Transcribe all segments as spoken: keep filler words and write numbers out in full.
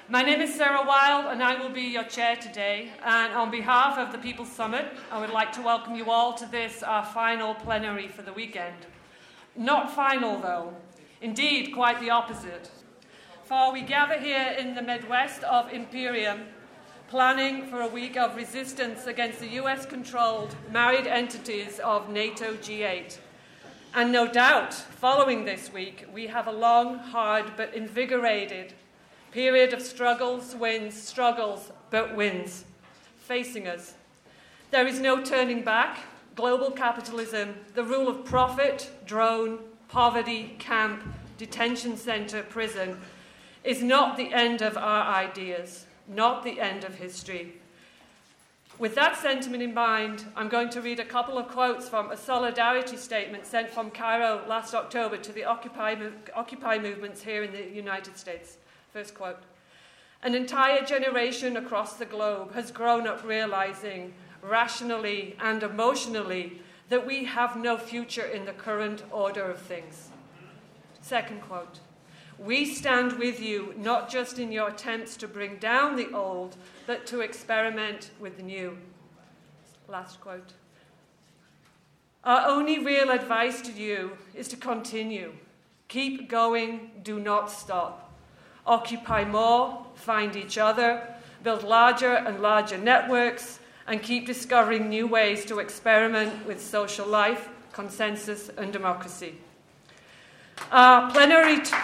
My name is Sarah Wild, and I will be your chair today. And on behalf of the People's Summit, I would like to welcome you all to this, our final plenary for the weekend. Not final, though. Indeed, quite the opposite. For we gather here in the Midwest of Imperium, planning for a week of resistance against the U S-controlled married entities of NATO G eight. And no doubt, following this week, we have a long, hard, but invigorated period of struggles, wins, struggles, but wins, facing us. There is no turning back. Global capitalism, the rule of profit, drone, poverty, camp, detention center, prison, is not the end of our ideas, not the end of history. With that sentiment in mind, I'm going to read a couple of quotes from a solidarity statement sent from Cairo last October to the Occupy, Occupy movements here in the United States. First quote. An entire generation across the globe has grown up realizing, rationally and emotionally, that we have no future in the current order of things. Second quote. We stand with you, not just in your attempts to bring down the old, but to experiment with the new. Last quote. Our only real advice to you is to continue. Keep going, do not stop. Occupy more, find each other, build larger and larger networks, and keep discovering new ways to experiment with social life, consensus, and democracy. Our plenary... T-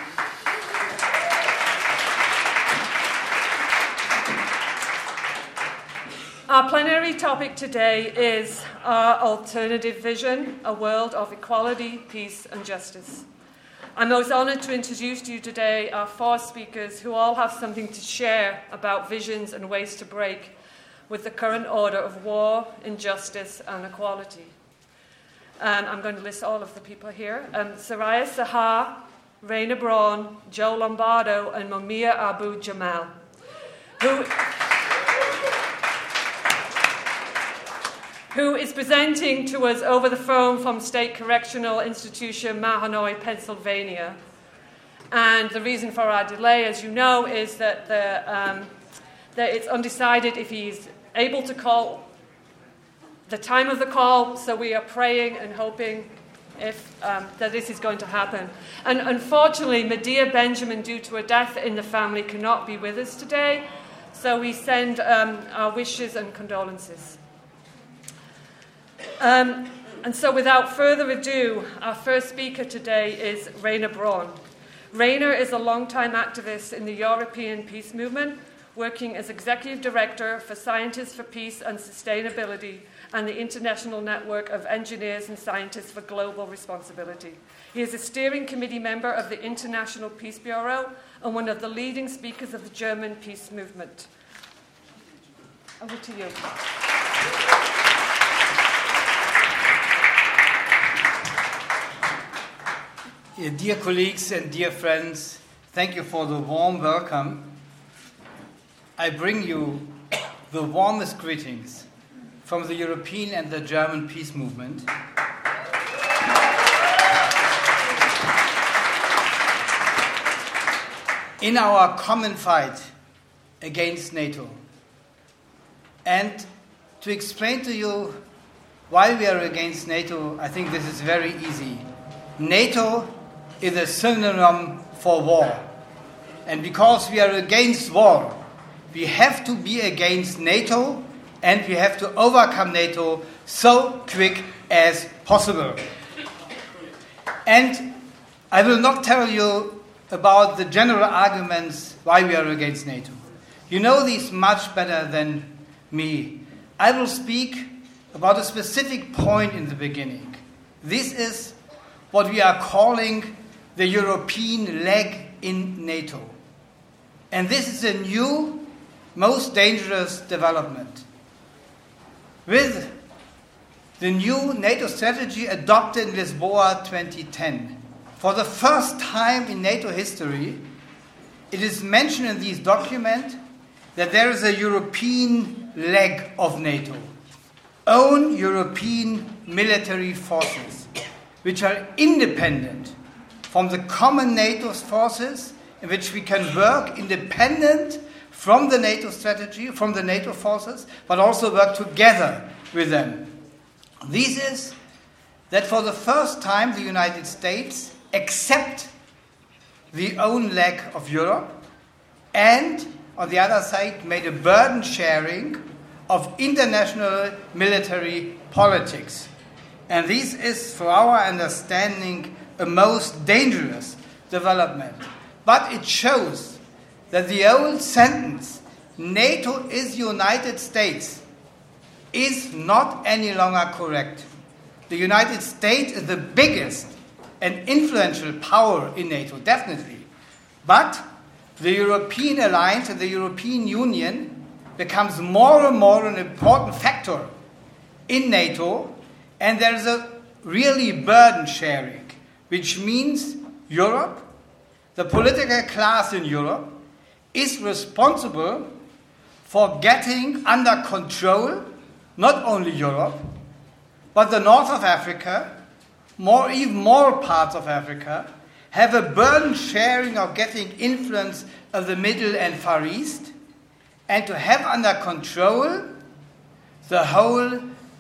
Our plenary topic today is our alternative vision, a world of equality, peace, and justice. I'm most honored to introduce to you today our four speakers who all have something to share about visions and ways to break with the current order of war, injustice, and equality. And I'm going to list all of the people here. Um, Soraya Sahar, Raina Braun, Joe Lombardo, and Mumia Abu Jamal, who... who is presenting to us over the phone from State Correctional Institution, Mahanoy, Pennsylvania. And the reason for our delay, as you know, is that, the, um, that it's undecided if he's able to call the time of the call, so we are praying and hoping if um, that this is going to happen. And unfortunately, Medea Benjamin, due to a death in the family, cannot be with us today, so we send um, our wishes and condolences. Um, and so without further ado, our first speaker today is Raina Braun. Raina is a longtime activist in the European peace movement, working as executive director for Scientists for Peace and Sustainability and the International Network of Engineers and Scientists for Global Responsibility. He is a steering committee member of the International Peace Bureau and one of the leading speakers of the German peace movement. Over to you. Dear colleagues and dear friends, thank you for the warm welcome. I bring you the warmest greetings from the European and the German peace movement. In our common fight against NATO. And to explain to you why we are against NATO, I think this is very easy. NATO is a synonym for war. And because we are against war, we have to be against NATO and we have to overcome NATO so quick as possible. And I will not tell you about the general arguments why we are against NATO. You know these much better than me. I will speak about a specific point in the beginning. This is what we are calling the European leg in NATO. And this is a new, most dangerous development. With the new NATO strategy adopted in Lisboa twenty ten, for the first time in NATO history, it is mentioned in this document that there is a European leg of NATO, own European military forces, which are independent from the common NATO forces, in which we can work independent from the NATO strategy, from the NATO forces, but also work together with them. This is that for the first time the United States accept the own leg of Europe and, on the other side, made a burden sharing of international military politics. And this is, for our understanding, a most dangerous development. But it shows that the old sentence, NATO is United States, is not any longer correct. The United States is the biggest and influential power in NATO, definitely. But the European alliance and the European Union becomes more and more an important factor in NATO, and there is a really burden sharing, which means Europe, the political class in Europe, is responsible for getting under control not only Europe, but the north of Africa, more, even more parts of Africa, have a burden sharing of getting influence of the Middle and Far East, and to have under control the whole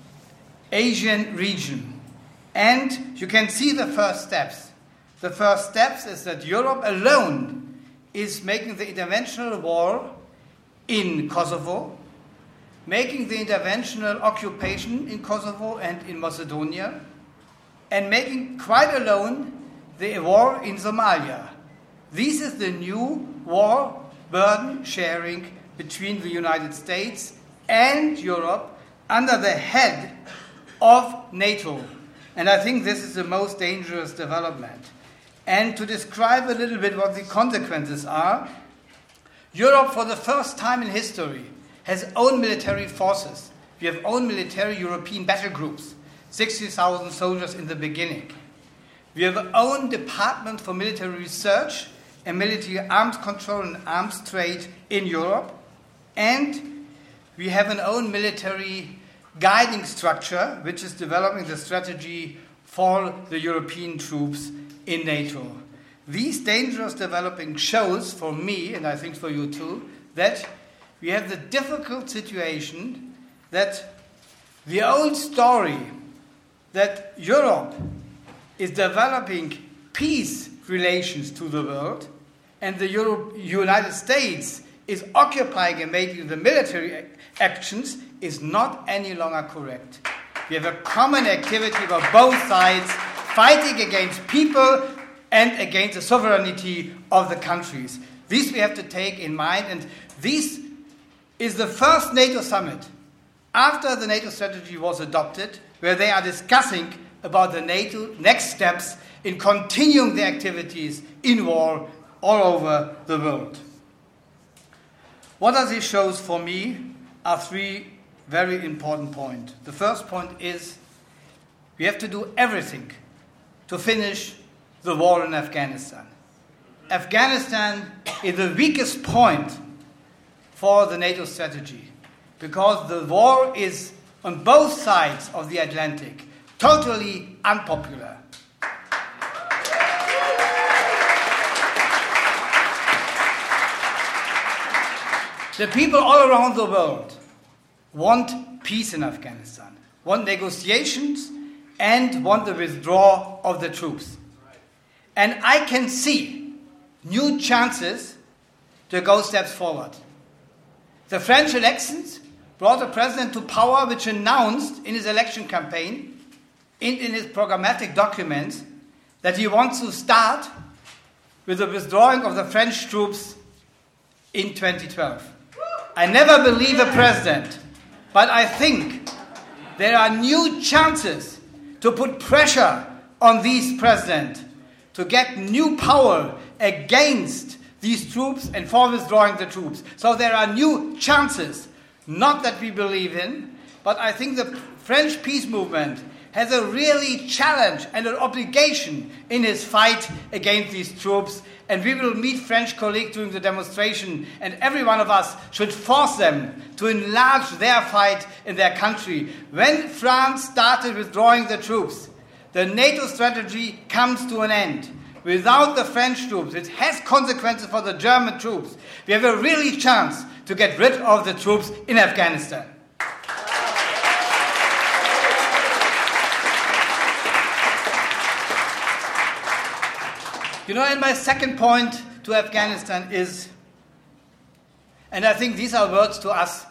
Asian region. And you can see the first steps. The first steps is that Europe alone is making the interventional war in Kosovo, making the interventional occupation in Kosovo and in Macedonia, and making quite alone the war in Somalia. This is the new war burden sharing between the United States and Europe under the head of NATO. And I think this is the most dangerous development. And to describe a little bit what the consequences are, Europe, for the first time in history, has own military forces. We have own military European battle groups, sixty thousand soldiers in the beginning. We have our own department for military research and military arms control and arms trade in Europe. And we have an own military guiding structure, which is developing the strategy for the European troops in NATO. These dangerous developing shows for me, and I think for you too, that we have the difficult situation that the old story that Europe is developing peace relations to the world and the Euro- United States is occupying and making the military actions is not any longer correct. We have a common activity of both sides fighting against people and against the sovereignty of the countries. This we have to take in mind, and this is the first NATO summit after the NATO strategy was adopted, where they are discussing about the NATO next steps in continuing the activities in war all over the world. What does this show for me are three very important points. The first point is we have to do everything to finish the war in Afghanistan. Afghanistan is the weakest point for the NATO strategy because the war is on both sides of the Atlantic totally unpopular. The people all around the world want peace in Afghanistan, want negotiations, and want the withdrawal of the troops. And I can see new chances to go steps forward. The French elections brought a president to power which announced in his election campaign, in, in his programmatic documents, that he wants to start with the withdrawing of the French troops in twenty twelve. I never believe a president, but I think there are new chances to put pressure on this president to get new power against these troops and for withdrawing the troops. So there are new chances, not that we believe in, but I think the French peace movement has a really challenge and an obligation in his fight against these troops. And we will meet French colleagues during the demonstration, and every one of us should force them to enlarge their fight in their country. When France started withdrawing the troops, the NATO strategy comes to an end. without the French troops, it has consequences for the German troops. We have a really chance to get rid of the troops in Afghanistan. You know, and my second point to Afghanistan is, and I think these are words to us.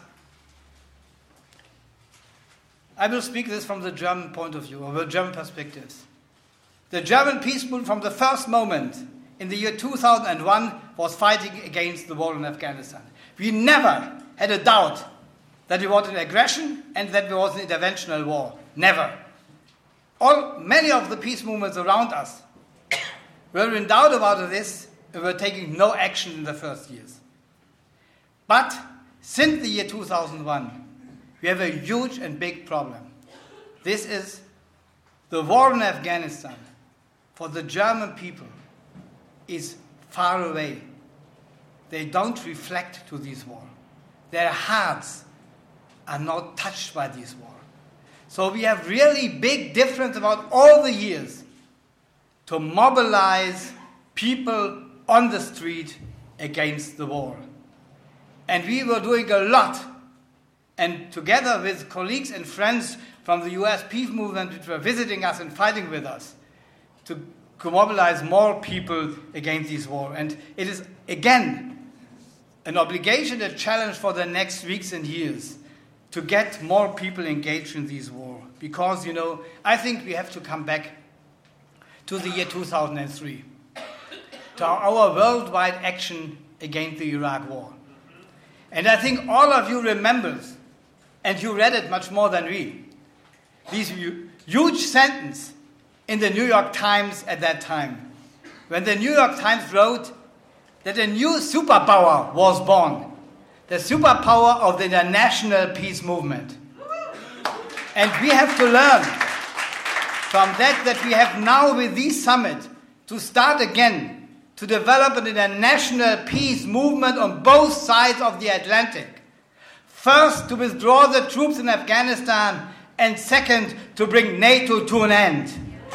I will speak this from the German point of view, or the German perspectives. The German peace movement from the first moment in the year two thousand one was fighting against the war in Afghanistan. We never had a doubt that it was an aggression and that it was an interventional war. Never. All, many of the peace movements around us were in doubt about this and were taking no action in the first years. But since the year two thousand one, we have a huge and big problem. This is the war in Afghanistan for the German people is far away. They don't reflect to this war. Their hearts are not touched by this war. So we have really big difference about all the years to mobilize people on the street against the war. And we were doing a lot. And together with colleagues and friends from the U S peace movement, which were visiting us and fighting with us, to, to mobilize more people against this war. And it is, again, an obligation, a challenge for the next weeks and years to get more people engaged in this war. Because, you know, I think we have to come back to the year two thousand three, to our worldwide action against the Iraq war. And I think all of you remember, and you read it much more than we, this huge sentence in the New York Times at that time, when the New York Times wrote that a new superpower was born, the superpower of the international peace movement. And we have to learn from that that we have now with this summit to start again to develop an international peace movement on both sides of the Atlantic. First, to withdraw the troops in Afghanistan, and second, to bring NATO to an end.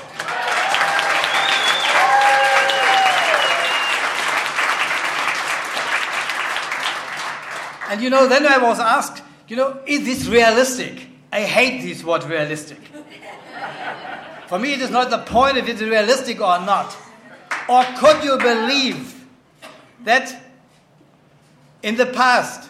And you know, then I was asked, you know, is this realistic? I hate this word realistic. For me, it is not the point if it's realistic or not. Or could you believe that in the past,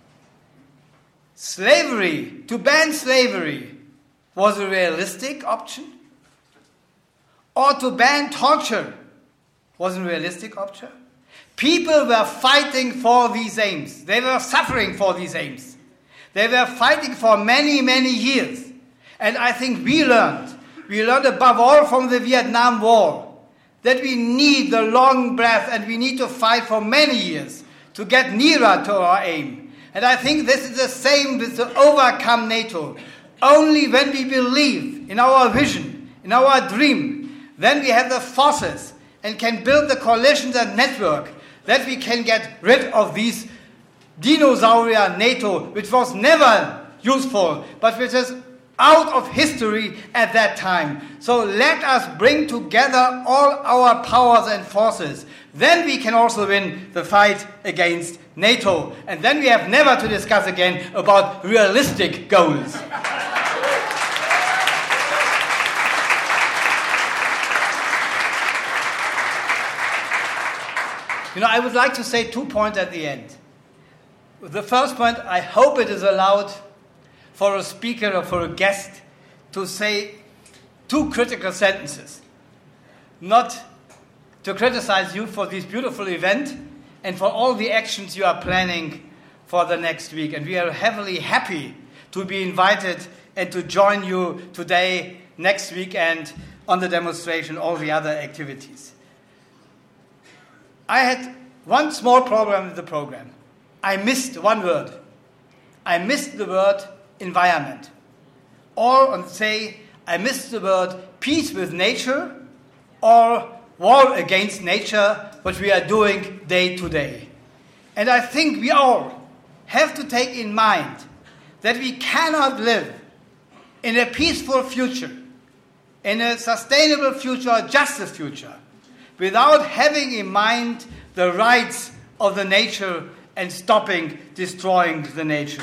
slavery, to ban slavery, was a realistic option? Or to ban torture was a realistic option? People were fighting for these aims. They were suffering for these aims. They were fighting for many, many years. And I think we learned, we learned above all from the Vietnam War, that we need the long breath and we need to fight for many years to get nearer to our aim. And I think this is the same with the overcome NATO. Only when we believe in our vision, in our dream, then we have the forces and can build the coalitions and network that we can get rid of these dinosaurian NATO, which was never useful, but which is out of history at that time. So let us bring together all our powers and forces. Then we can also win the fight against NATO. And then we have never to discuss again about realistic goals. You know, I would like to say two points at the end. The first point, I hope it is allowed for a speaker or for a guest to say two critical sentences. Not to criticize you for this beautiful event and for all the actions you are planning for the next week. And we are heavily happy to be invited and to join you today, next week, and on the demonstration, all the other activities. I had one small problem with the program. I missed one word. I missed the word environment. Or say, I missed the word peace with nature or war against nature, what we are doing day to day. And I think we all have to take in mind that we cannot live in a peaceful future, in a sustainable future, or justice future, without having in mind the rights of the nature and stopping destroying the nature.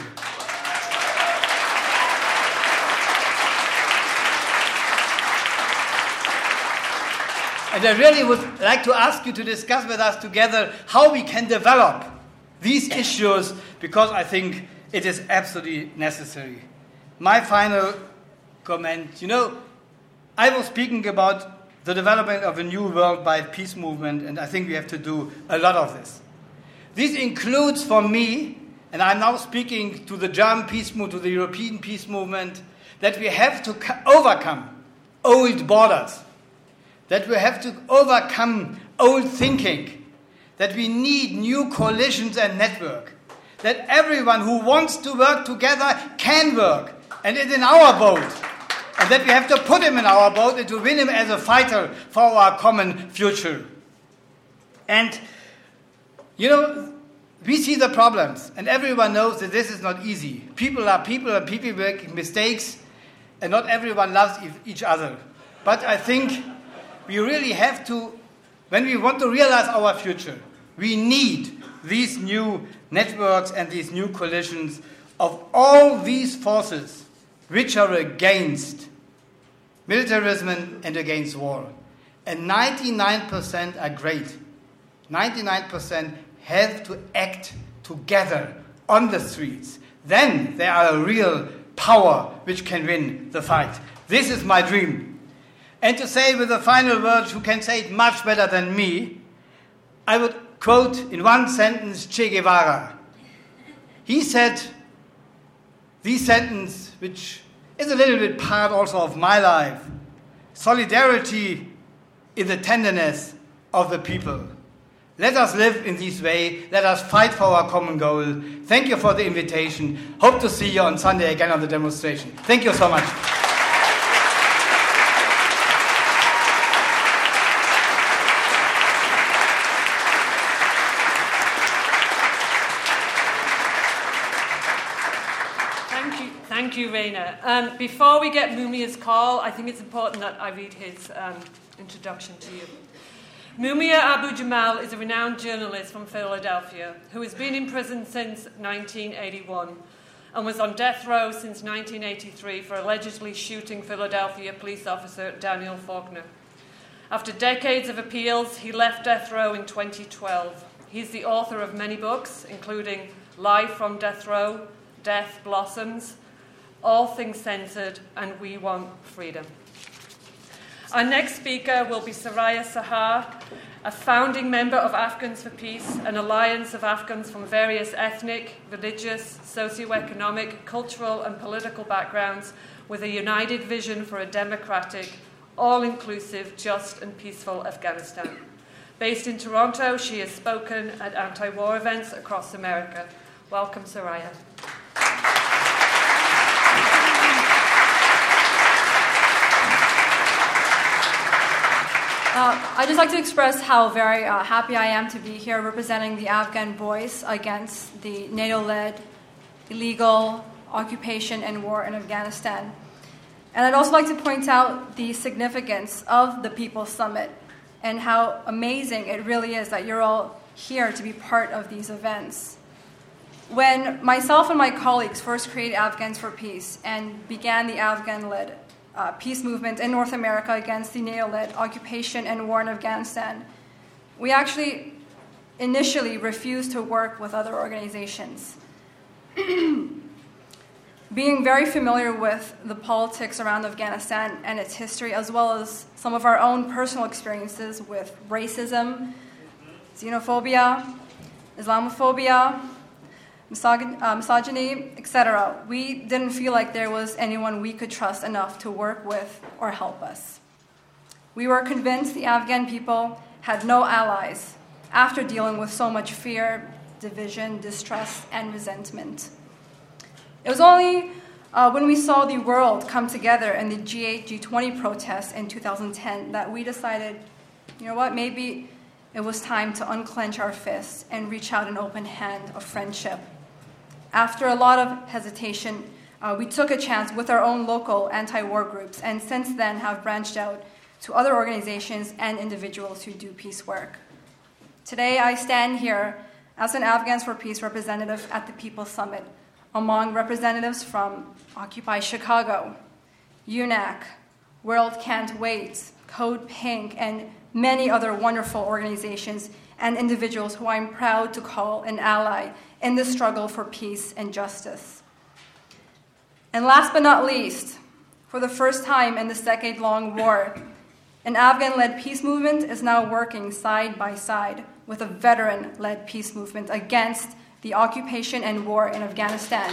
And I really would like to ask you to discuss with us together how we can develop these issues, because I think it is absolutely necessary. My final comment, you know, I was speaking about the development of a new worldwide peace movement, and I think we have to do a lot of this. This includes for me, and I'm now speaking to the German peace movement, to the European peace movement, that we have to overcome old borders, that we have to overcome old thinking, that we need new coalitions and network, that everyone who wants to work together can work, and it's in our boat, and that we have to put him in our boat and to win him as a fighter for our common future. And, you know, we see the problems, and everyone knows that this is not easy. People are people, and people make mistakes, and not everyone loves each other. But I think we really have to, when we want to realize our future, we need these new networks and these new coalitions of all these forces which are against militarism and against war. And ninety-nine percent are great. ninety-nine percent have to act together on the streets. Then they are a real power which can win the fight. This is my dream. And to say with the final word, who can say it much better than me, I would quote in one sentence Che Guevara. He said this sentence, which is a little bit part also of my life: solidarity is the tenderness of the people. Let us live in this way. Let us fight for our common goal. Thank you for the invitation. Hope to see you on Sunday again on the demonstration. Thank you so much. Thank you, Rainer. Um, before we get Mumia's call, I think it's important that I read his um, introduction to you. Mumia Abu-Jamal is a renowned journalist from Philadelphia who has been in prison since nineteen eighty-one and was on death row since nineteen eighty-three for allegedly shooting Philadelphia police officer Daniel Faulkner. After decades of appeals, he left death row in twenty twelve. He's the author of many books, including Live from Death Row, Death Blossoms, All Things Censored, and We Want Freedom. Our next speaker will be Soraya Sahar, a founding member of Afghans for Peace, an alliance of Afghans from various ethnic, religious, socioeconomic, cultural, and political backgrounds with a united vision for a democratic, all-inclusive, just, and peaceful Afghanistan. Based in Toronto, she has spoken at anti-war events across America. Welcome, Soraya. Uh, I'd just like to express how very uh, happy I am to be here representing the Afghan voice against the NATO-led illegal occupation and war in Afghanistan. And I'd also like to point out the significance of the People's Summit and how amazing it really is that you're all here to be part of these events. When myself and my colleagues first created Afghans for Peace and began the Afghan-led Uh, peace movement in North America against the NATO-led occupation and war in Afghanistan, we actually initially refused to work with other organizations. Being very familiar with the politics around Afghanistan and its history, as well as some of our own personal experiences with racism, xenophobia, Islamophobia, misog- uh, misogyny, et cetera, we didn't feel like there was anyone we could trust enough to work with or help us. We were convinced the Afghan people had no allies after dealing with so much fear, division, distrust, and resentment. It was only uh, when we saw the world come together in the G eight, G twenty protests in two thousand ten that we decided, you know what, maybe it was time to unclench our fists and reach out an open hand of friendship. After a lot of hesitation, uh, we took a chance with our own local anti-war groups, and since then have branched out to other organizations and individuals who do peace work. Today, I stand here as an Afghans for Peace representative at the People's Summit, among representatives from Occupy Chicago, U N A C, World Can't Wait, Code Pink, and many other wonderful organizations and individuals who I'm proud to call an ally in the struggle for peace and justice. And last but not least, for the first time in this decade-long war, an Afghan-led peace movement is now working side by side with a veteran-led peace movement against the occupation and war in Afghanistan.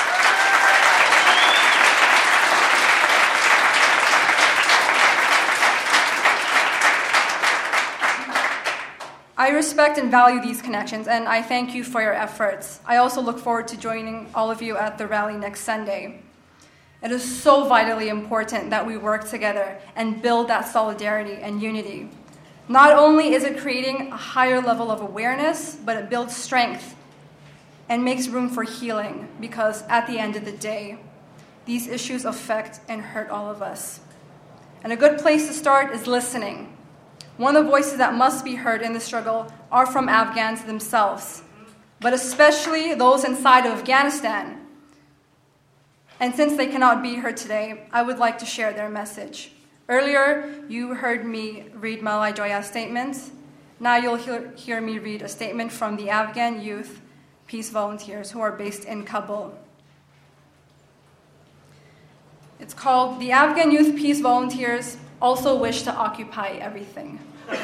I respect and value these connections, and I thank you for your efforts. I also look forward to joining all of you at the rally next Sunday. It is so vitally important that we work together and build that solidarity and unity. Not only is it creating a higher level of awareness, but it builds strength and makes room for healing, because at the end of the day, these issues affect and hurt all of us. And a good place to start is listening. One of the voices that must be heard in the struggle are from Afghans themselves, but especially those inside of Afghanistan. And since they cannot be here today, I would like to share their message. Earlier, you heard me read Malai Joya's statement. Now you'll hear, hear me read a statement from the Afghan Youth Peace Volunteers who are based in Kabul. It's called "The Afghan Youth Peace Volunteers Also Wish to Occupy Everything."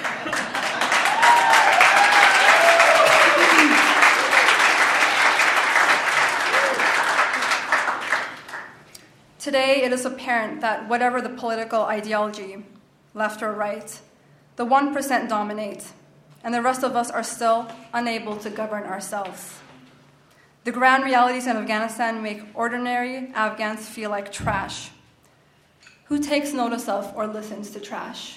Today, it is apparent that whatever the political ideology, left or right, the one percent dominate, and the rest of us are still unable to govern ourselves. The ground realities in Afghanistan make ordinary Afghans feel like trash. Who takes notice of or listens to trash?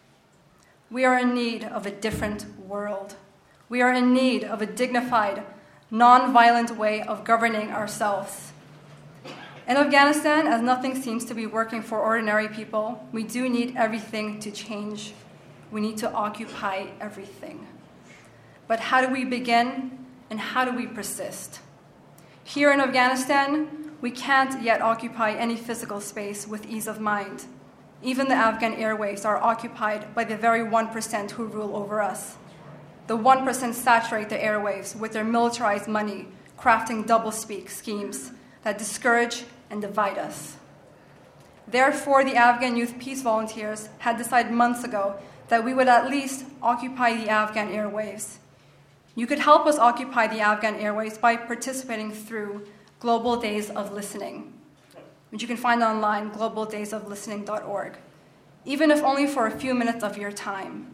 We are in need of a different world. We are in need of a dignified, non-violent way of governing ourselves. In Afghanistan, as nothing seems to be working for ordinary people, we do need everything to change. We need to occupy everything. But how do we begin, and how do we persist? Here in Afghanistan, we can't yet occupy any physical space with ease of mind. Even the Afghan airwaves are occupied by the very one percent who rule over us. The one percent saturate the airwaves with their militarized money, crafting double-speak schemes that discourage and divide us. Therefore, the Afghan Youth Peace Volunteers had decided months ago that we would at least occupy the Afghan airwaves. You could help us occupy the Afghan airwaves by participating through Global Days of Listening, which you can find online, global days of listening dot org, even if only for a few minutes of your time.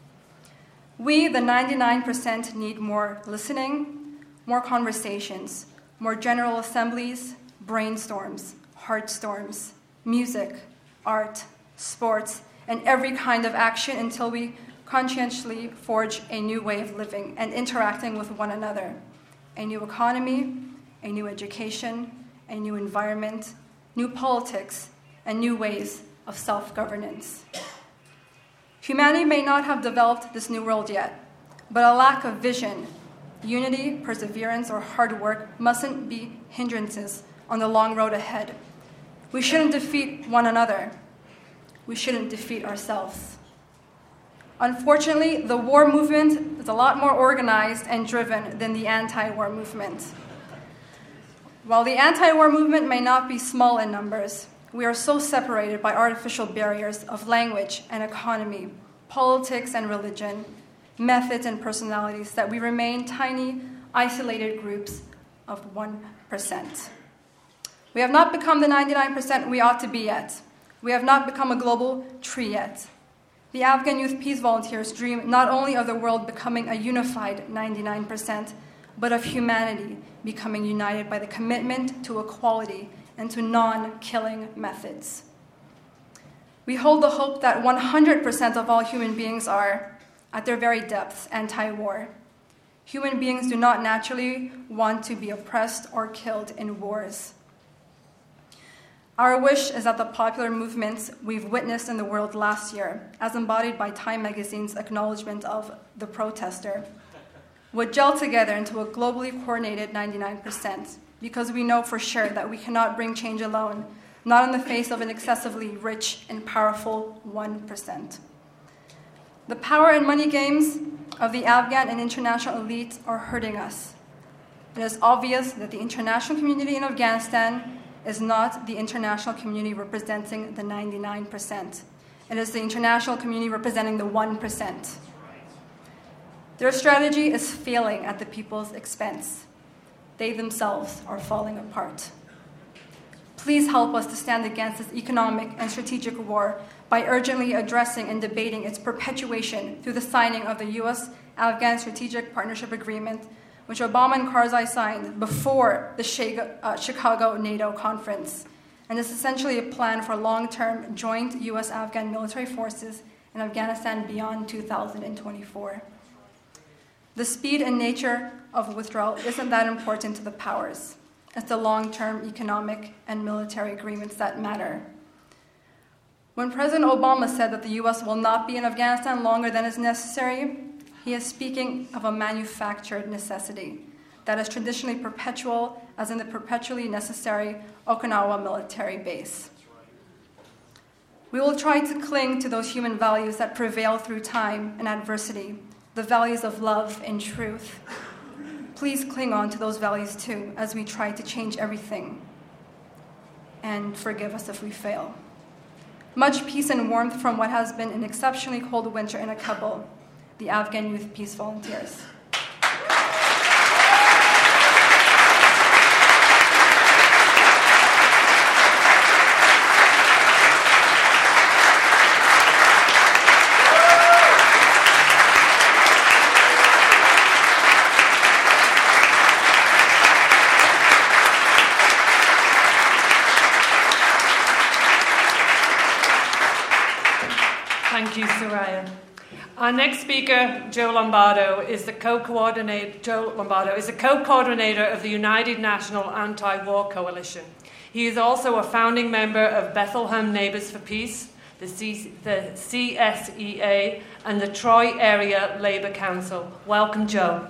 We, the ninety-nine percent, need more listening, more conversations, more general assemblies, brainstorms, heartstorms, music, art, sports, and every kind of action until we conscientiously forge a new way of living and interacting with one another. A new economy, a new education, a new environment, new politics, and new ways of self-governance. Humanity may not have developed this new world yet, but a lack of vision, unity, perseverance, or hard work mustn't be hindrances on the long road ahead. We shouldn't defeat one another. We shouldn't defeat ourselves. Unfortunately, the war movement is a lot more organized and driven than the anti-war movement. While the anti-war movement may not be small in numbers, we are so separated by artificial barriers of language and economy, politics and religion, methods and personalities that we remain tiny, isolated groups of one percent. We have not become the ninety-nine percent we ought to be yet. We have not become a global tree yet. The Afghan Youth Peace Volunteers dream not only of the world becoming a unified ninety-nine percent, but of humanity becoming united by the commitment to equality and to non-killing methods. We hold the hope that one hundred percent of all human beings are, at their very depths, anti-war. Human beings do not naturally want to be oppressed or killed in wars. Our wish is that the popular movements we've witnessed in the world last year, as embodied by Time magazine's acknowledgement of the protester, would gel together into a globally coordinated ninety-nine percent, because we know for sure that we cannot bring change alone, not in the face of an excessively rich and powerful one percent. The power and money games of the Afghan and international elites are hurting us. It is obvious that the international community in Afghanistan is not the international community representing the ninety-nine percent. It is the international community representing the one percent. Their strategy is failing at the people's expense. They themselves are falling apart. Please help us to stand against this economic and strategic war by urgently addressing and debating its perpetuation through the signing of the U S Afghan Strategic Partnership Agreement, which Obama and Karzai signed before the Chicago NATO conference, and is essentially a plan for long-term joint U S Afghan military forces in Afghanistan beyond two thousand twenty-four. The speed and nature of withdrawal isn't that important to the powers. It's the long-term economic and military agreements that matter. When President Obama said that the U S will not be in Afghanistan longer than is necessary, he is speaking of a manufactured necessity that is traditionally perpetual, as in the perpetually necessary Okinawa military base. We will try to cling to those human values that prevail through time and adversity, the values of love and truth. Please cling on to those values too as we try to change everything. And forgive us if we fail. Much peace and warmth from what has been an exceptionally cold winter in Kabul, the Afghan Youth Peace Volunteers. Thank you, Soraya. Our next speaker, Joe Lombardo, is the co-coordinator. Joe Lombardo is the co-coordinator of the United National Anti-War Coalition. He is also a founding member of Bethlehem Neighbors for Peace, the, C- the C S E A, and the Troy Area Labour Council. Welcome, Joe.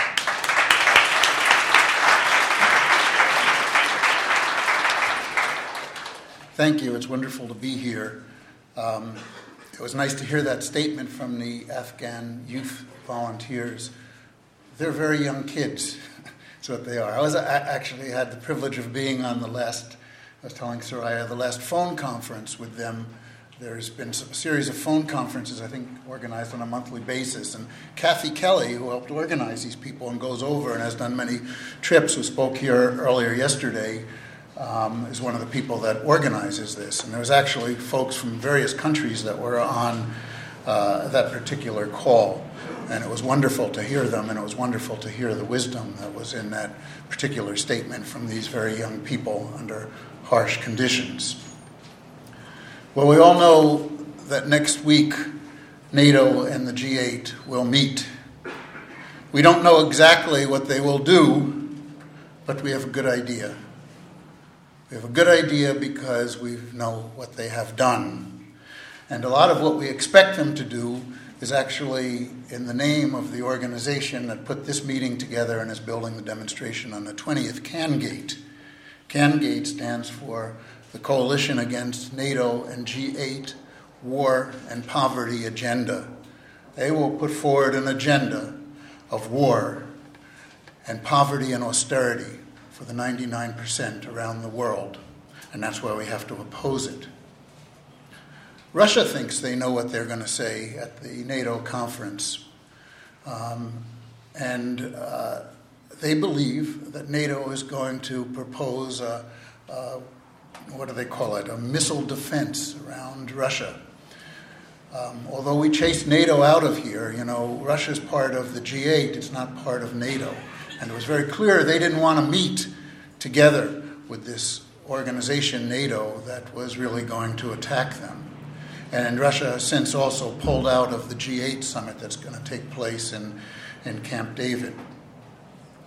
Thank you. It's wonderful to be here. Um, it was nice to hear that statement from the Afghan youth volunteers. They're very young kids. That's what they are. I was I actually had the privilege of being on the last, I was telling Soraya, the last phone conference with them. There's been a series of phone conferences, I think, organized on a monthly basis. And Kathy Kelly, who helped organize these people and goes over and has done many trips, who spoke here earlier yesterday, Um, is one of the people that organizes this. And there was actually folks from various countries that were on uh, that particular call. And it was wonderful to hear them, and it was wonderful to hear the wisdom that was in that particular statement from these very young people under harsh conditions. Well, we all know that next week NATO and the G eight will meet. We don't know exactly what they will do, but we have a good idea. We have a good idea because we know what they have done. And a lot of what we expect them to do is actually in the name of the organization that put this meeting together and is building the demonstration on the twentieth, CANGATE. CANGATE stands for the Coalition Against NATO and G eight War and Poverty Agenda. They will put forward an agenda of war and poverty and austerity for the ninety-nine percent around the world, and that's why we have to oppose it. Russia thinks they know what they're going to say at the NATO conference, um, and uh, they believe that NATO is going to propose a, a, what do they call it, a missile defense around Russia. Um, although we chased NATO out of here, you know, Russia's part of the G eight, it's not part of NATO. And it was very clear they didn't want to meet together with this organization, NATO, that was really going to attack them. And Russia has since also pulled out of the G eight summit that's going to take place in, in Camp David.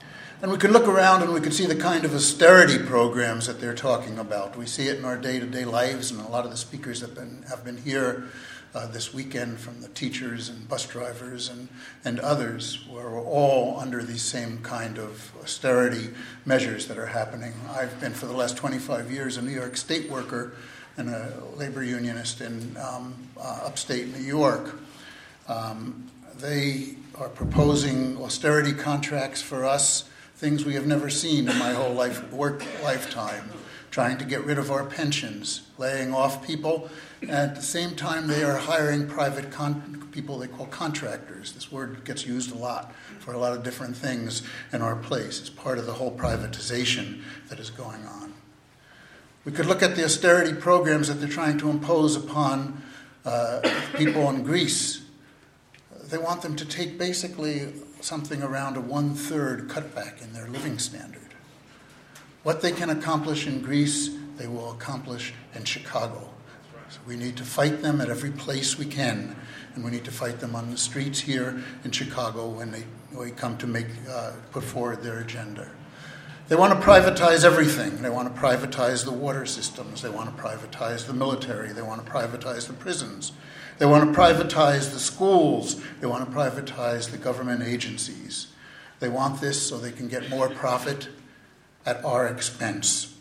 And we could look around and we could see the kind of austerity programs that they're talking about. We see it in our day-to-day lives, and a lot of the speakers have been, have been here uh, this weekend, from the teachers and bus drivers and, and others, where we're all under these same kind of austerity measures that are happening. I've been, for the last twenty-five years, a New York State worker and a labor unionist in um, uh, upstate New York. Um, they are proposing austerity contracts for us, things we have never seen in my whole life, work lifetime, trying to get rid of our pensions, laying off people. And at the same time, they are hiring private con- people they call contractors. This word gets used a lot for a lot of different things in our place. It's part of the whole privatization that is going on. We could look at the austerity programs that they're trying to impose upon uh, people in Greece. They want them to take basically something around a one-third cutback in their living standard. What they can accomplish in Greece, they will accomplish in Chicago. So we need to fight them at every place we can, and we need to fight them on the streets here in Chicago when they, when they come to make uh, put forward their agenda. They want to privatize everything. They want to privatize the water systems. They want to privatize the military. They want to privatize the prisons. They want to privatize the schools. They want to privatize the government agencies. They want this so they can get more profit at our expense.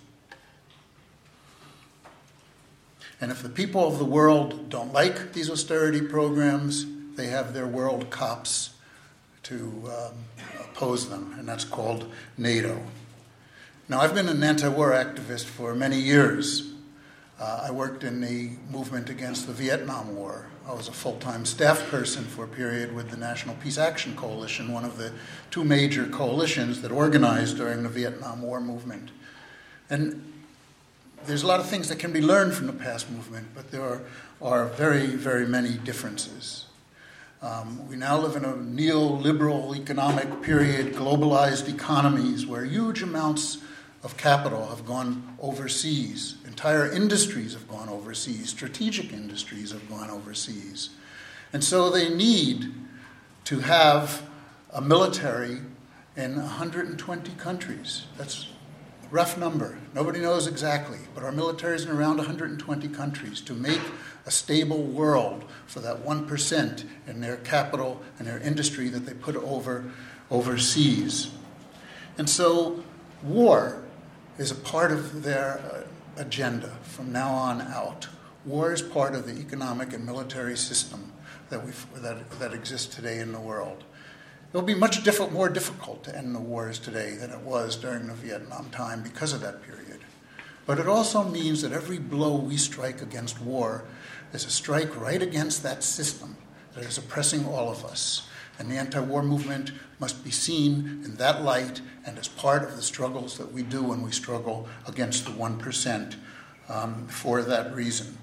And if the people of the world don't like these austerity programs, they have their world cops to um, oppose them, and that's called NATO. Now, I've been an anti-war activist for many years. Uh, I worked in the movement against the Vietnam War. I was a full-time staff person for a period with the National Peace Action Coalition, one of the two major coalitions that organized during the Vietnam War movement. And there's a lot of things that can be learned from the past movement, but there are, are very, very many differences. Um, we now live in a neoliberal economic period, globalized economies, where huge amounts of capital have gone overseas. Entire industries have gone overseas. Strategic industries have gone overseas. And so they need to have a military in one hundred twenty countries. That's a rough number. Nobody knows exactly. But our military is in around one hundred twenty countries to make a stable world for that one percent in their capital and their industry that they put over overseas. And so war is a part of their uh, agenda from now on out. War is part of the economic and military system that, we've, that, that exists today in the world. It will be much diff- more difficult to end the wars today than it was during the Vietnam time because of that period. But it also means that every blow we strike against war is a strike right against that system that is oppressing all of us. And the anti-war movement must be seen in that light and as part of the struggles that we do when we struggle against the one percent um, for that reason.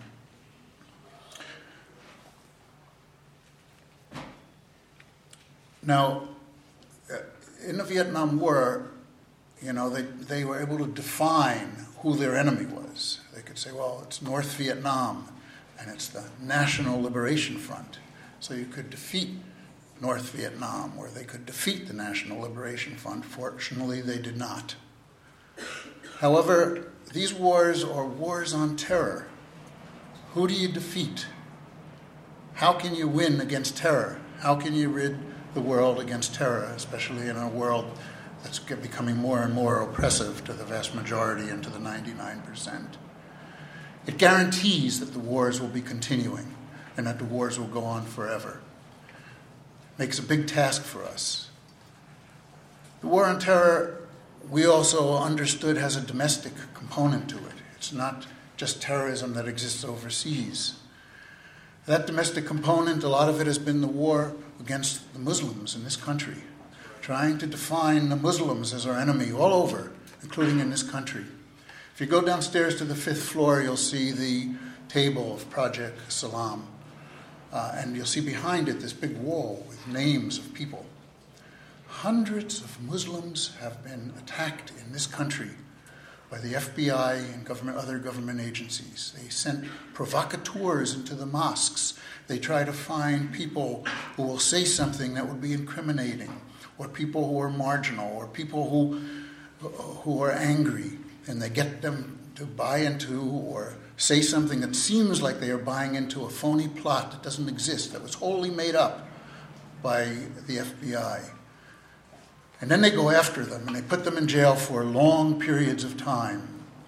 Now, in the Vietnam War, you know, they, they were able to define who their enemy was. They could say, well, it's North Vietnam, and it's the National Liberation Front. So you could defeat North Vietnam, or they could defeat the National Liberation Front. Fortunately, they did not. However, these wars are wars on terror. Who do you defeat? How can you win against terror? How can you rid the world against terror, especially in a world that's becoming more and more oppressive to the vast majority and to the ninety-nine percent? It guarantees that the wars will be continuing and that the wars will go on forever. Makes a big task for us. The war on terror, we also understood, has a domestic component to it. It's not just terrorism that exists overseas. That domestic component, a lot of it has been the war against the Muslims in this country, trying to define the Muslims as our enemy all over, including in this country. If you go downstairs to the fifth floor, you'll see the table of Project Salam. Uh, and you'll see behind it this big wall with names of people. Hundreds of Muslims have been attacked in this country by the F B I and government, other government agencies. They sent provocateurs into the mosques. They try to find people who will say something that would be incriminating or people who are marginal, or people who who are angry, and they get them to buy into or say something that seems like they are buying into a phony plot that doesn't exist, that was wholly made up by the F B I. And then they go after them, and they put them in jail for long periods of time.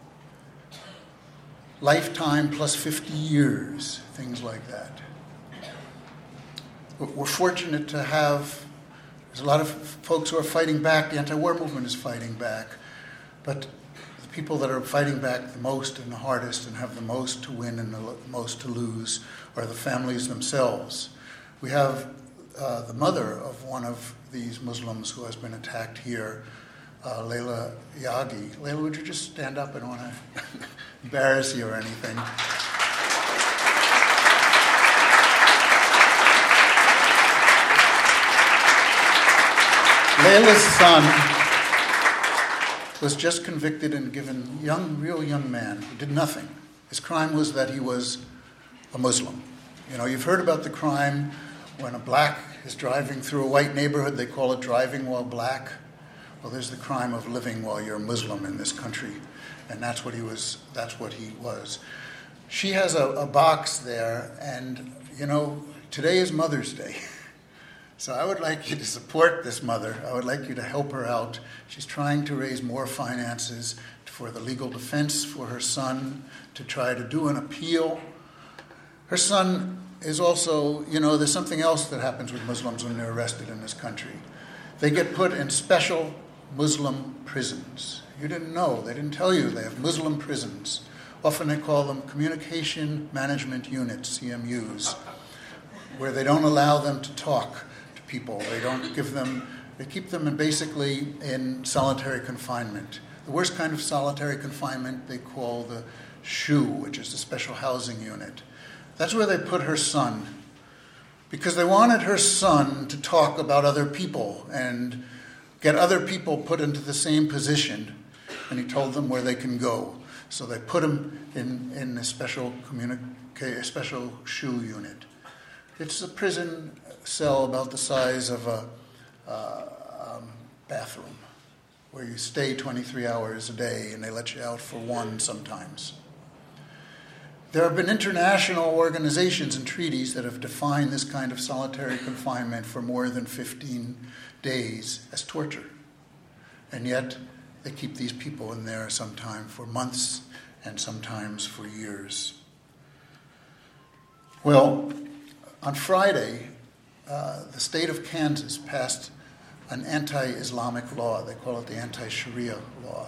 Lifetime plus fifty years, things like that. We're fortunate to have, there's a lot of folks who are fighting back. The anti-war movement is fighting back. But the people that are fighting back the most and the hardest and have the most to win and the most to lose are the families themselves. We have uh, the mother of one of these Muslims who has been attacked here, uh, Leila Yagi. Leila, would you just stand up? I don't want to embarrass you or anything. Leila's son was just convicted and given, young, real young man who did nothing. His crime was that he was a Muslim. You know, you've heard about the crime when a black is driving through a white neighborhood, they call it driving while black. Well, there's the crime of living while you're Muslim in this country. And that's what he was, that's what he was. She has a, a box there, and, you know, today is Mother's Day. So I would like you to support this mother. I would like you to help her out. She's trying to raise more finances for the legal defense for her son, to try to do an appeal. Her son is also, you know, there's something else that happens with Muslims when they're arrested in this country. They get put in special Muslim prisons. You didn't know. They didn't tell you they have Muslim prisons. Often they call them Communication Management Units, C M Us, where they don't allow them to talk to people. They don't give them, they keep them in basically in solitary confinement. The worst kind of solitary confinement they call the S H U, which is the Special Housing Unit. That's where they put her son, because they wanted her son to talk about other people and get other people put into the same position, and he told them where they can go. So they put him in, in a special communica- a special S H U unit. It's a prison cell about the size of a uh, um, bathroom, where you stay twenty-three hours a day, and they let you out for one sometimes. There have been international organizations and treaties that have defined this kind of solitary confinement for more than fifteen days as torture. And yet, they keep these people in there sometimes for months and sometimes for years. Well, on Friday, uh, the state of Kansas passed an anti-Islamic law. They call it the anti-Sharia law.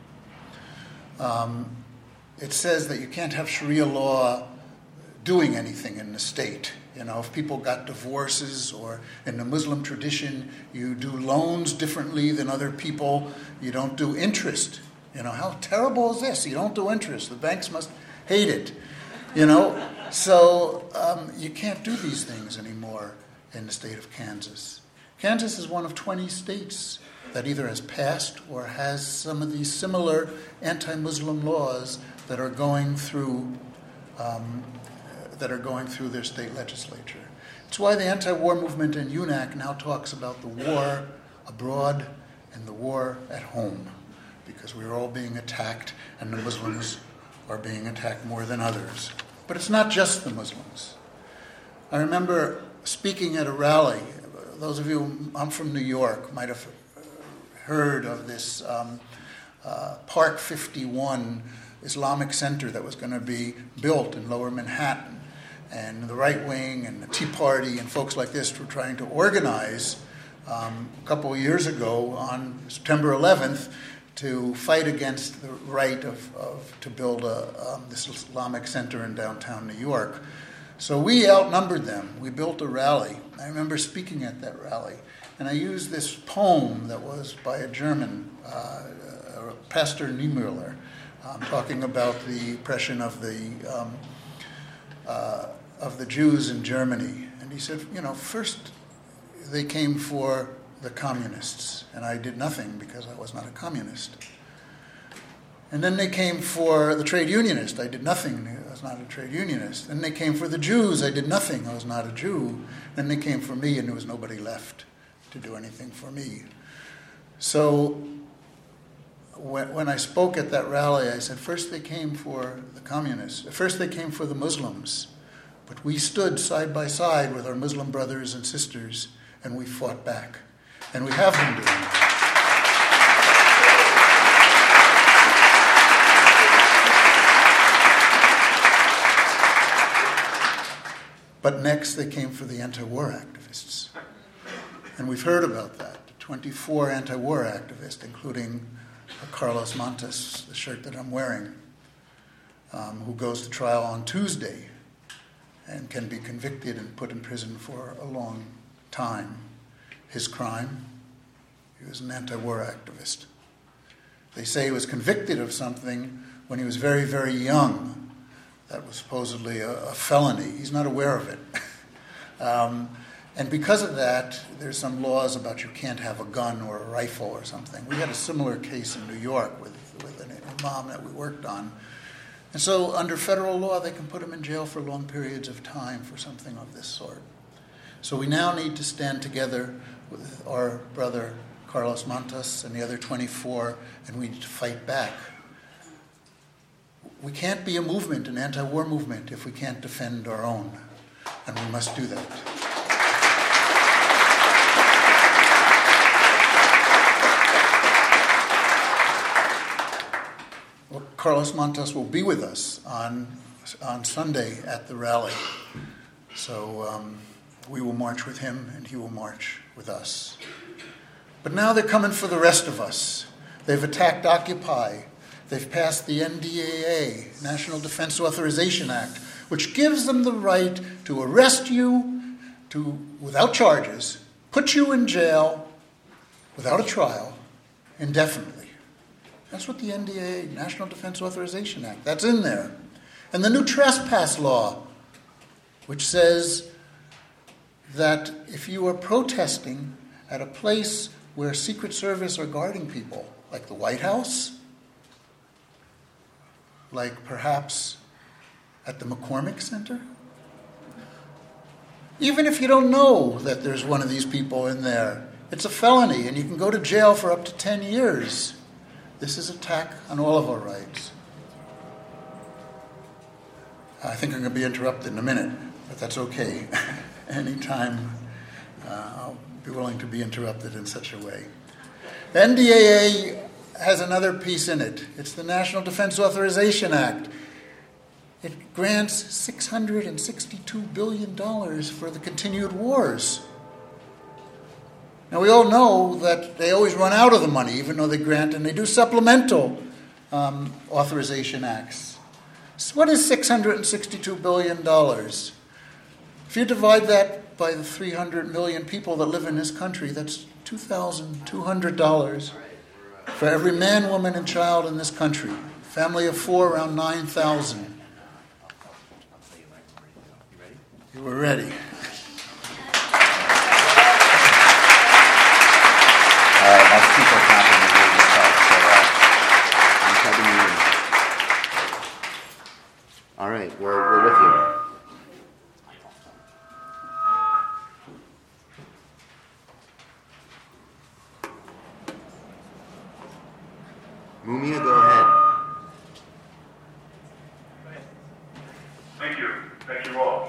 Um, It says that you can't have Sharia law doing anything in the state. You know, if people got divorces, or in the Muslim tradition, you do loans differently than other people. You don't do interest. You know, how terrible is this? You don't do interest. The banks must hate it. You know, so um, you can't do these things anymore in the state of Kansas. Kansas is one of twenty states that either has passed or has some of these similar anti-Muslim laws that are going through um, that are going through their state legislature. It's why the anti-war movement in U N A C now talks about the war abroad and the war at home, because we're all being attacked, and the Muslims are being attacked more than others. But it's not just the Muslims. I remember speaking at a rally. Those of you, I'm from New York, might have heard of this um, uh, Park fifty-one Islamic Center that was going to be built in Lower Manhattan. And the right wing and the Tea Party and folks like this were trying to organize um, a couple of years ago on September eleventh to fight against the right of, of to build a, um, this Islamic Center in downtown New York. So we outnumbered them. We built a rally. I remember speaking at that rally, and I used this poem that was by a German, uh, Pastor Niemöller, um, talking about the oppression of the um, uh, of the Jews in Germany. And he said, you know, first they came for the communists, and I did nothing because I was not a communist. And then they came for the trade unionists. I did nothing. I was not a trade unionist. Then they came for the Jews. I did nothing. I was not a Jew. Then they came for me, and there was nobody left. to do anything for me. So when, when I spoke at that rally, I said, first they came for the communists. First they came for the Muslims. But we stood side by side with our Muslim brothers and sisters, and we fought back. And we have been doing that. But next they came for the anti-war activists. And we've heard about that. twenty-four anti-war activists, including Carlos Montes, the shirt that I'm wearing, um, who goes to trial on Tuesday and can be convicted and put in prison for a long time. His crime, he was an anti-war activist. They say he was convicted of something when he was very, very young. That was supposedly a, a felony. He's not aware of it. um, and because of that, there's some laws about you can't have a gun or a rifle or something. We had a similar case in New York with, with an imam that we worked on. And so under federal law, they can put him in jail for long periods of time for something of this sort. So we now need to stand together with our brother Carlos Montes and the other twenty-four, and we need to fight back. We can't be a movement, an anti-war movement, if we can't defend our own, and we must do that. Well, Carlos Montes will be with us on, on Sunday at the rally, so um, we will march with him, and he will march with us. But now they're coming for the rest of us. They've attacked Occupy. They've passed the N D A A, National Defense Authorization Act, which gives them the right to arrest you to, without charges, put you in jail without a trial indefinitely. That's what the N D A A, National Defense Authorization Act, that's in there. And the new trespass law, which says that if you are protesting at a place where Secret Service are guarding people, like the White House, like perhaps at the McCormick Center? Even if you don't know that there's one of these people in there, it's a felony and you can go to jail for up to ten years. This is an attack on all of our rights. I think I'm going to be interrupted in a minute, but that's okay. Anytime uh, I'll be willing to be interrupted in such a way. The N D A A has another piece in it. It's the National Defense Authorization Act. It grants six hundred sixty-two billion dollars for the continued wars. Now, we all know that they always run out of the money, even though they grant, and they do supplemental um, authorization acts. So what is six hundred sixty-two billion dollars? If you divide that by the three hundred million people that live in this country, that's two thousand two hundred dollars for every man, woman, and child in this country. Family of four, around nine thousand. You were ready. All right, that's people clapping and hearing yourself, so uh, I'm typing you in. All right, we're, we're with you. Mumia, go ahead. Thank you. Thank you all.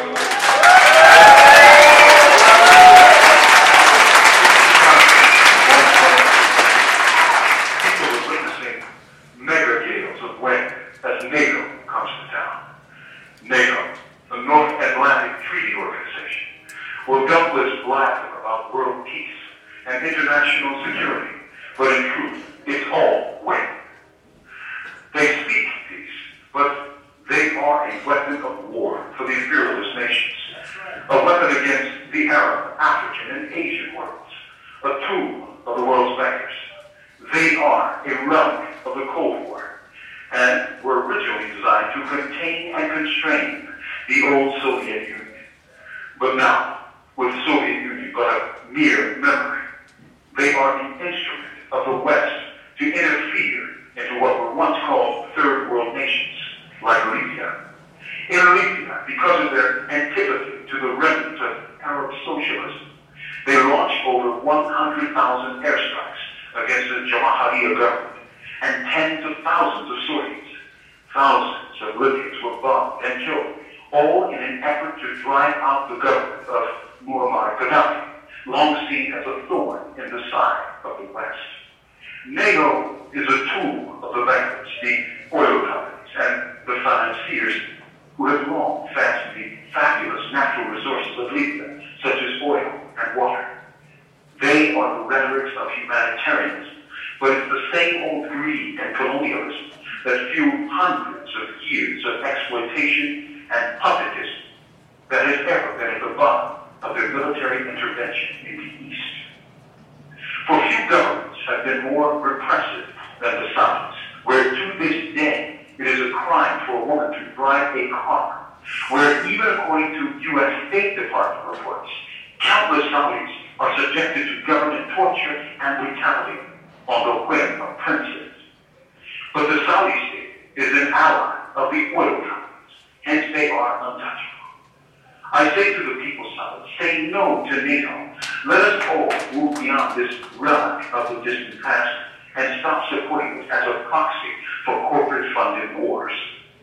People are witnessing mega gales of wind as NATO comes to town. NATO, the North Atlantic Treaty Organization, will doubtless blab about world peace and international security, but in truth, it's all wind. They speak peace, but they are a weapon of war for the imperialist nations, a weapon against the Arab, African, and Asian worlds, a tool of the world's bankers. They are a relic of the Cold War, and were originally designed to contain and constrain the old Soviet Union. But now, with the Soviet Union but a mere memory, they are the instrument of the West to interfere into what were once called third world nations, like Libya. In Libya, because of their antipathy to the remnants of Arab socialism, they launched over thousands of sorties. Thousands of Libyans were bombed and killed, all in an effort to drive out the government of Muammar Gaddafi, long seen as a thorn in the side of the West. NATO is a tool of the bankers, the oil companies, and the financiers who have long fastened the fabulous natural resources of Libya, such as oil and water. They are the rhetorics of humanitarianism, but it's the same old greed and colonialism that fueled hundreds of years of exploitation and puppetism that has ever been at the bottom of their military intervention in the East. For few governments have been more repressive than the Saudis, where to this day it is a crime for a woman to drive a car, where even according to U S State Department reports, countless Saudis are subjected to government torture and brutality on the whim of princes. But the Saudi state is an ally of the oil companies, hence they are untouchable. I say to the people, Saudi, say no to NATO. Let us all move beyond this relic of the distant past and stop supporting it as a proxy for corporate-funded wars.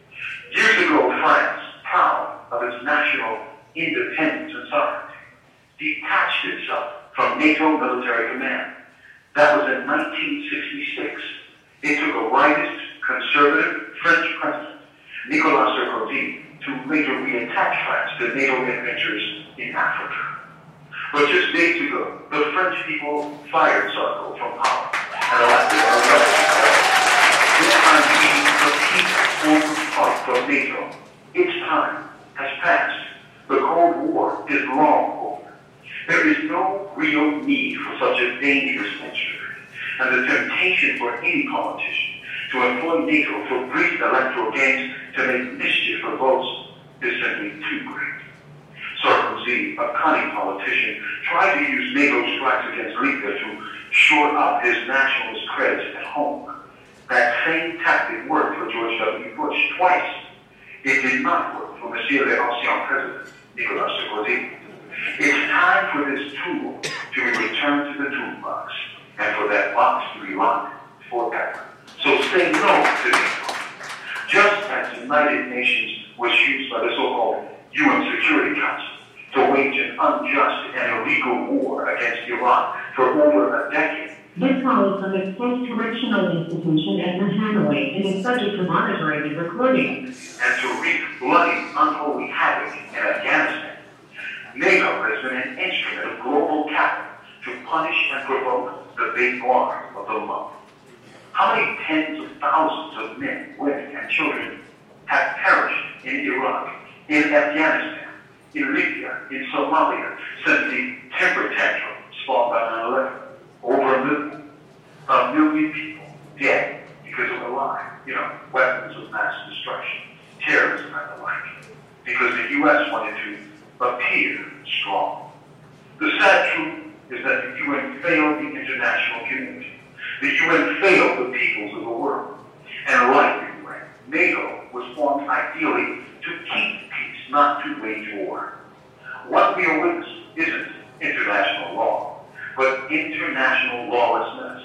Years ago, France, proud of its national independence and sovereignty, detached itself from NATO military command. That was in nineteen sixty-six. It took a rightist, conservative French president, Nicolas Sarkozy, to later reattach France to NATO adventures in Africa. But just days ago, the French people fired Sarko from power and elected a representative. This time he, the people, won't depart from NATO. Its time has passed. The Cold War is long over. There is no real need for such a dangerous venture, and the temptation for any politician to employ NATO for brief electoral gains to make mischief for votes is simply too great. Sarkozy, a cunning politician, tried to use NATO strikes against Libya to shore up his nationalist credits at home. That same tactic worked for George W. Bush twice. It did not work for Monsieur le Ancien President, Nicolas Sarkozy. It's time for this tool to be returned to the toolbox, and for that box to be locked forever. So say no to NATO. Just as the United Nations was used by the so-called U N Security Council to wage an unjust and illegal war against Iran for over a decade. This call is from the Post Correctional Institution at Mahanoy and is subject to monitoring and recording. And to wreak bloody, unholy havoc in Afghanistan. NATO has been an instrument of global capital to punish and provoke the big war of the month. How many tens of thousands of men, women, and children have perished in Iraq, in Afghanistan, in Libya, in Somalia, since the temper tantrum spawned by nine eleven? Over a million. A million people dead because of a lie. You know, weapons of mass destruction, terrorism, and the like. Because the U S wanted to appear strong. The sad truth is that the U N failed the international community. The U N failed the peoples of the world. And like the U N, NATO was formed ideally to keep peace, not to wage war. What we are witnessing isn't international law, but international lawlessness.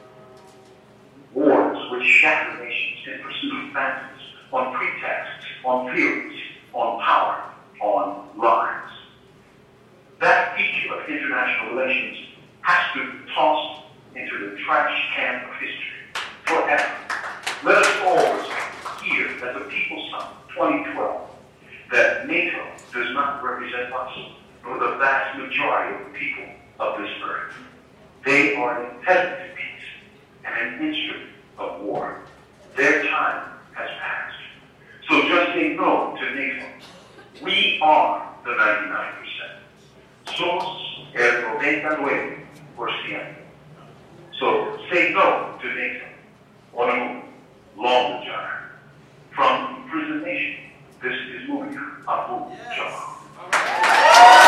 Wars which shatter nations in pursuit of fantasies, on pretexts, on theories, on power, on lies. That feature of international relations has to be tossed into the trash can of history forever. Let us all hear at the People's Summit twenty twelve that NATO does not represent us, nor the vast majority of the people of this earth. They are an impediment to peace and an instrument of war. Their time has passed. So just say no to NATO. We are the ninety-nine percent. Somos el noventa y nueve por ciento. So say no to NATO. Onu, long journey. From Prison Nation, this is Mumia Abu Jamal.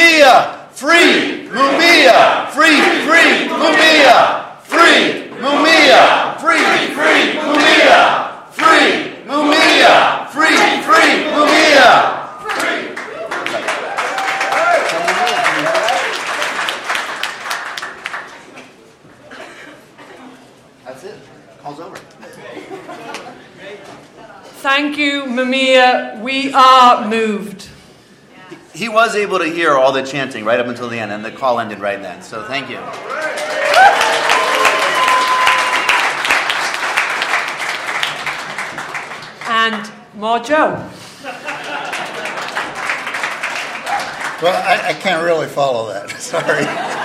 Mumia, free! Mumia, free, free! Mumia, free! Mumia, free, free! Mumia, free! Mumia, free, free! Mumia! That's it. Call's over. Thank you, Mumia. We are moved. He was able to hear all the chanting right up until the end, and the call ended right then. So thank you. And more Joe. Well, I, I can't really follow that. Sorry.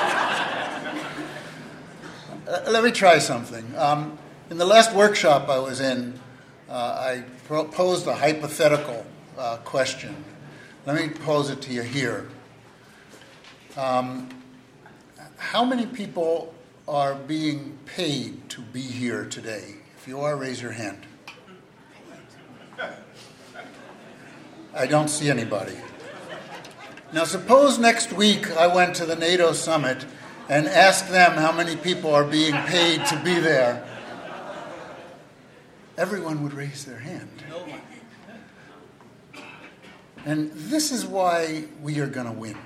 uh, let me try something. Um, in the last workshop I was in, uh, I posed a hypothetical uh, question. Let me pose it to you here. Um, how many people are being paid to be here today? If you are, raise your hand. I don't see anybody. Now, suppose next week I went to the NATO summit and asked them how many people are being paid to be there. Everyone would raise their hand. And this is why we are going to win.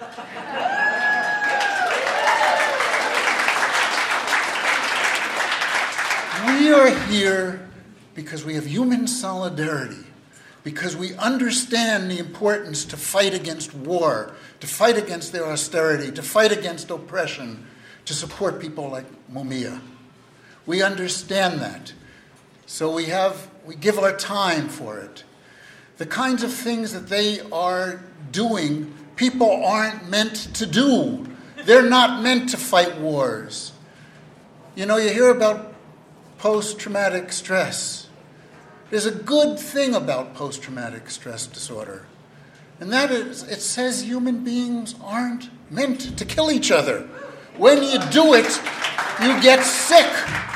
We are here because we have human solidarity, because we understand the importance to fight against war, to fight against their austerity, to fight against oppression, to support people like Mumia. We understand that. So we have, we give our time for it. The kinds of things that they are doing, people aren't meant to do. They're not meant to fight wars. You know, you hear about post-traumatic stress. There's a good thing about post-traumatic stress disorder, and that is it says human beings aren't meant to kill each other. When you do it, you get sick.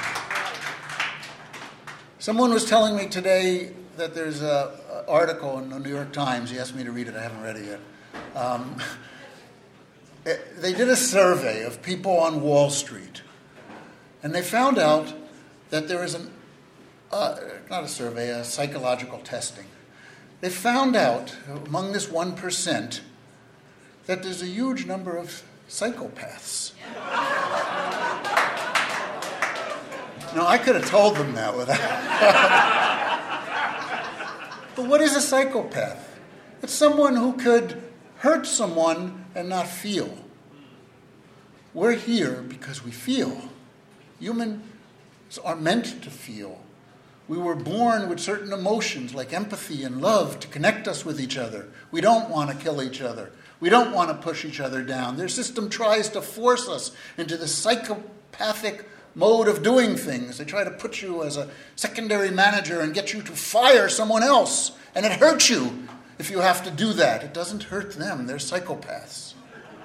Someone was telling me today that there's an article in the New York Times. He asked me to read it. I haven't read it yet. Um, it, they did a survey of people on Wall Street, and they found out that there is an Uh, not a survey, a psychological testing. They found out among this one percent that there's a huge number of psychopaths. Now, I could have told them that without. But what is a psychopath? It's someone who could hurt someone and not feel. We're here because we feel. Humans are meant to feel. We were born with certain emotions like empathy and love to connect us with each other. We don't want to kill each other. We don't want to push each other down. Their system tries to force us into this psychopathic mode of doing things. They try to put you as a secondary manager and get you to fire someone else. And it hurts you if you have to do that. It doesn't hurt them. They're psychopaths.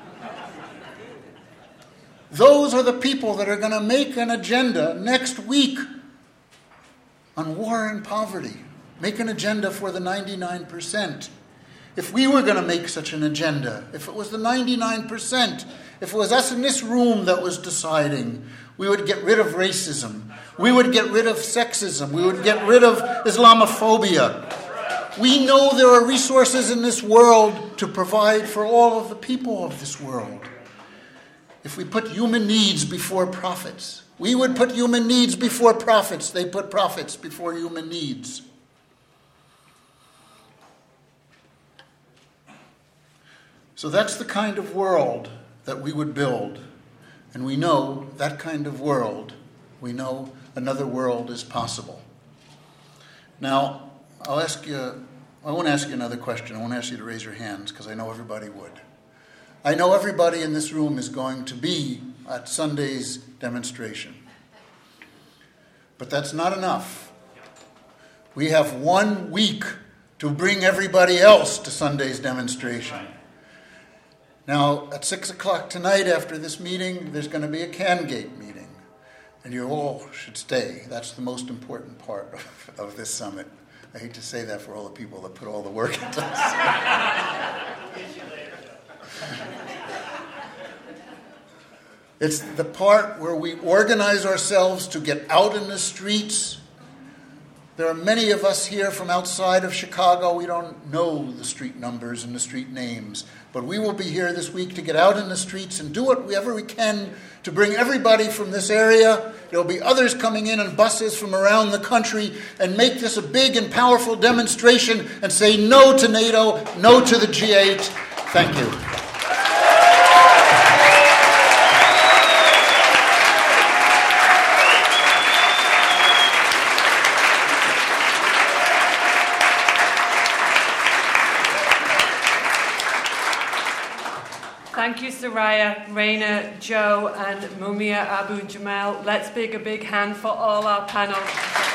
Those are the people that are going to make an agenda next week on war and poverty. Make an agenda for the ninety-nine percent. If we were going to make such an agenda, if it was the ninety-nine percent, if it was us in this room that was deciding, we would get rid of racism. We would get rid of sexism. We would get rid of Islamophobia. We know there are resources in this world to provide for all of the people of this world. If we put human needs before profits, we would put human needs before profits. They put profits before human needs. So that's the kind of world that we would build. And we know that kind of world, we know another world is possible. Now, I'll ask you, I won't ask you another question. I won't ask you to raise your hands because I know everybody would. I know everybody in this room is going to be at Sunday's demonstration. But that's not enough. We have one week to bring everybody else to Sunday's demonstration. Now, at six o'clock tonight after this meeting, there's going to be a CanGate meeting. And you all should stay. That's the most important part of, of this summit. I hate to say that for all the people that put all the work into this. It's the part where we organize ourselves to get out in the streets. There are many of us here from outside of Chicago. We don't know the street numbers and the street names. But we will be here this week to get out in the streets and do whatever we can to bring everybody from this area. There will be others coming in on buses from around the country and make this a big and powerful demonstration and say no to NATO, no to the G eight. Thank you. Thank you, Soraya, Raina, Joe, and Mumia Abu Jamal. Let's make a big hand for all our panel.